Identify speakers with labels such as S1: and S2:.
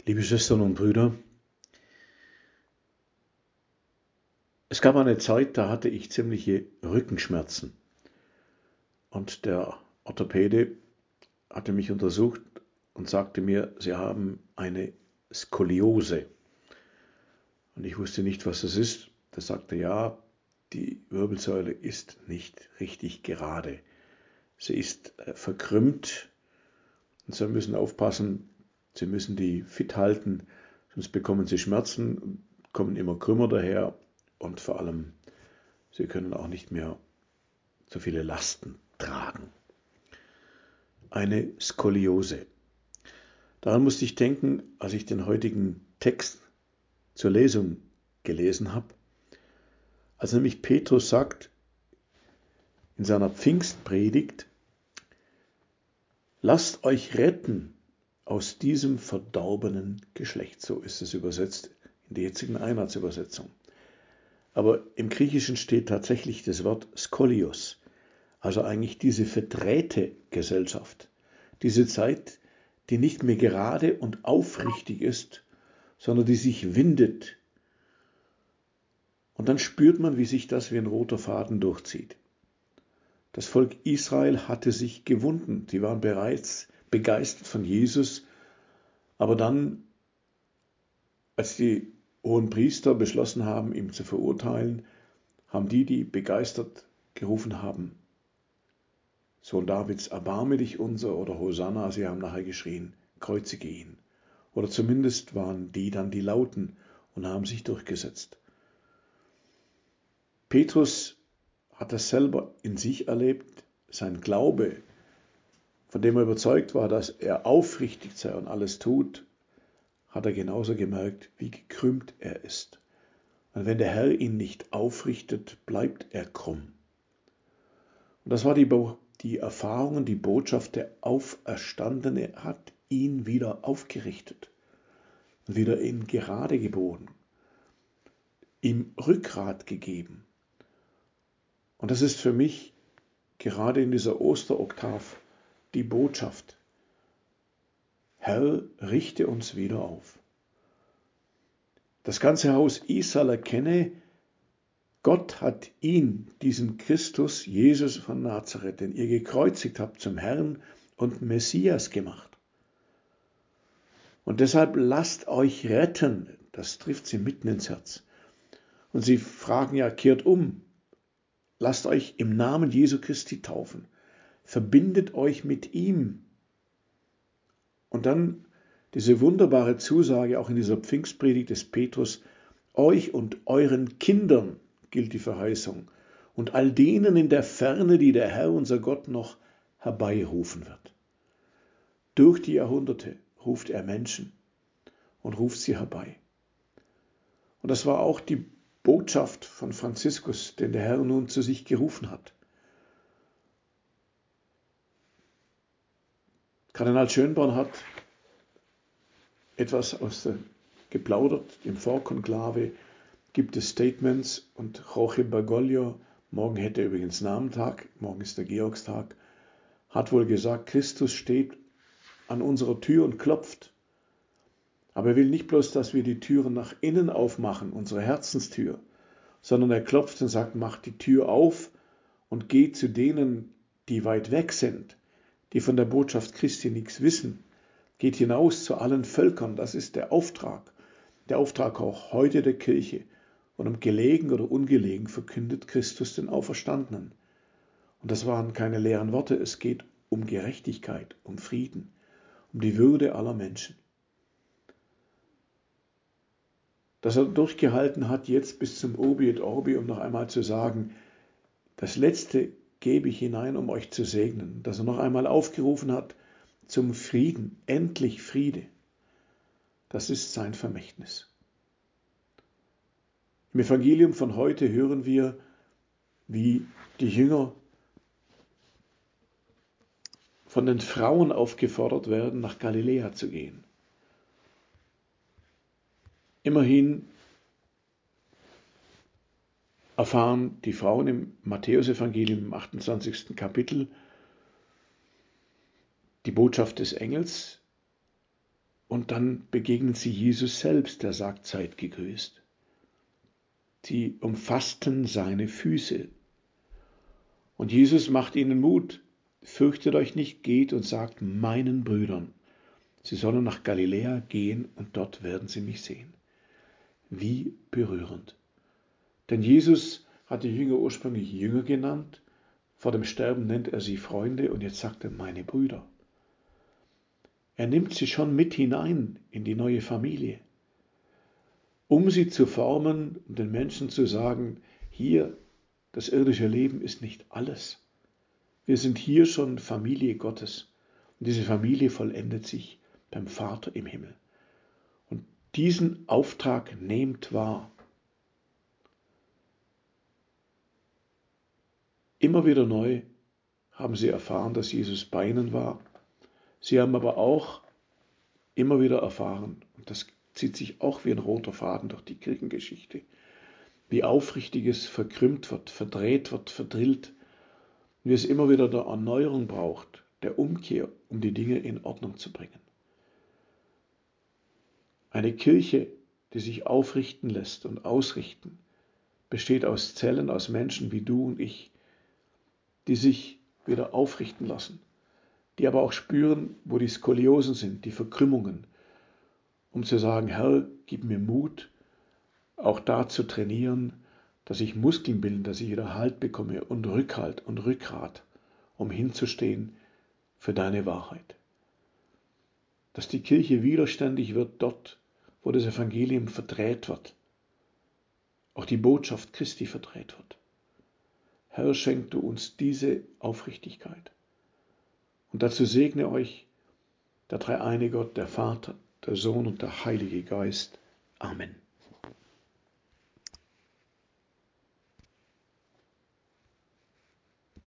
S1: Liebe Schwestern und Brüder, es gab eine Zeit, da hatte ich ziemliche Rückenschmerzen und der Orthopäde hatte mich untersucht und sagte mir, Sie haben eine Skoliose. Und ich wusste nicht, was das ist. Er sagte, ja, die Wirbelsäule ist nicht richtig gerade. Sie ist verkrümmt und Sie müssen aufpassen, Sie müssen die fit halten, sonst bekommen Sie Schmerzen, kommen immer krümmer daher und vor allem, Sie können auch nicht mehr so viele Lasten tragen. Eine Skoliose. Daran musste ich denken, als ich den heutigen Text zur Lesung gelesen habe, als nämlich Petrus sagt in seiner Pfingstpredigt, lasst euch retten aus diesem verdorbenen Geschlecht. So ist es übersetzt in der jetzigen Einheitsübersetzung. Aber im Griechischen steht tatsächlich das Wort Skolios, also eigentlich diese verdrehte Gesellschaft, diese Zeit, die nicht mehr gerade und aufrichtig ist, sondern die sich windet. Und dann spürt man, wie sich das wie ein roter Faden durchzieht. Das Volk Israel hatte sich gewunden, sie waren bereits begeistert von Jesus, aber dann, als die hohen Priester beschlossen haben, ihn zu verurteilen, haben die begeistert gerufen haben, Sohn Davids, erbarme dich unser, oder Hosanna, sie haben nachher geschrien, kreuzige ihn. Oder zumindest waren die dann die Lauten und haben sich durchgesetzt. Petrus hat das selber in sich erlebt, sein Glaube, von dem er überzeugt war, dass er aufrichtig sei und alles tut, hat er genauso gemerkt, wie gekrümmt er ist. Und wenn der Herr ihn nicht aufrichtet, bleibt er krumm. Und das war die Erfahrung und die Botschaft, der Auferstandene hat ihn wieder aufgerichtet und wieder in Gerade gebogen, ihm Rückgrat gegeben. Und das ist für mich gerade in dieser Osteroktav die Botschaft. Herr, richte uns wieder auf. Das ganze Haus Israel erkenne, Gott hat ihn, diesen Christus, Jesus von Nazareth, den ihr gekreuzigt habt, zum Herrn und Messias gemacht. Und deshalb lasst euch retten. Das trifft sie mitten ins Herz. Und sie fragen ja, kehrt um. Lasst euch im Namen Jesu Christi taufen. Verbindet euch mit ihm. Und dann diese wunderbare Zusage auch in dieser Pfingstpredigt des Petrus, euch und euren Kindern gilt die Verheißung und all denen in der Ferne, die der Herr, unser Gott, noch herbeirufen wird. Durch die Jahrhunderte ruft er Menschen und ruft sie herbei. Und das war auch die Botschaft von Franziskus, den der Herr nun zu sich gerufen hat. Kardinal Schönborn hat etwas geplaudert. Im Vorkonklave gibt es Statements und Jorge Bergoglio, morgen hätte er übrigens Namentag, morgen ist der Georgstag, hat wohl gesagt, Christus steht an unserer Tür und klopft. Aber er will nicht bloß, dass wir die Türen nach innen aufmachen, unsere Herzenstür, sondern er klopft und sagt, mach die Tür auf und geh zu denen, die weit weg sind, die von der Botschaft Christi nichts wissen. Geht hinaus zu allen Völkern, das ist der Auftrag auch heute der Kirche. Und um gelegen oder ungelegen verkündet Christus den Auferstandenen. Und das waren keine leeren Worte, es geht um Gerechtigkeit, um Frieden, um die Würde aller Menschen. Dass er durchgehalten hat, jetzt bis zum Obi et Orbi, um noch einmal zu sagen, das Letzte gebe ich hinein, um euch zu segnen. Dass er noch einmal aufgerufen hat zum Frieden, endlich Friede. Das ist sein Vermächtnis. Im Evangelium von heute hören wir, wie die Jünger von den Frauen aufgefordert werden, nach Galiläa zu gehen. Immerhin erfahren die Frauen im Matthäusevangelium im 28. Kapitel die Botschaft des Engels Und dann begegnen sie Jesus selbst, der sagt, seid gegrüßt. Sie umfassten seine Füße. Und Jesus macht ihnen Mut. Fürchtet euch nicht, geht und sagt meinen Brüdern, sie sollen nach Galiläa gehen und dort werden sie mich sehen. Wie berührend. Denn Jesus hat die Jünger ursprünglich Jünger genannt. Vor dem Sterben nennt er sie Freunde und jetzt sagt er meine Brüder. Er nimmt sie schon mit hinein in die neue Familie, um sie zu formen und den Menschen zu sagen, hier, das irdische Leben ist nicht alles. Wir sind hier schon Familie Gottes und diese Familie vollendet sich beim Vater im Himmel. Und diesen Auftrag nehmt wahr. Immer wieder neu haben sie erfahren, dass Jesus bei ihnen war. Sie haben aber auch immer wieder erfahren, und das zieht sich auch wie ein roter Faden durch die Kirchengeschichte, wie Aufrichtiges verkrümmt wird, verdreht wird, verdrillt, wie es immer wieder der Erneuerung braucht, der Umkehr, um die Dinge in Ordnung zu bringen. Eine Kirche, die sich aufrichten lässt und ausrichten, besteht aus Zellen, aus Menschen wie du und ich, die sich wieder aufrichten lassen, die aber auch spüren, wo die Skoliosen sind, die Verkrümmungen, um zu sagen, Herr, gib mir Mut, auch da zu trainieren, dass ich Muskeln bilde, dass ich wieder Halt bekomme und Rückhalt und Rückgrat, um hinzustehen für deine Wahrheit. Dass die Kirche widerständig wird dort, wo das Evangelium verdreht wird, auch die Botschaft Christi verdreht wird. Herr, schenk du uns diese Aufrichtigkeit. Und dazu segne euch der dreieine Gott, der Vater, der Sohn und der Heilige Geist. Amen.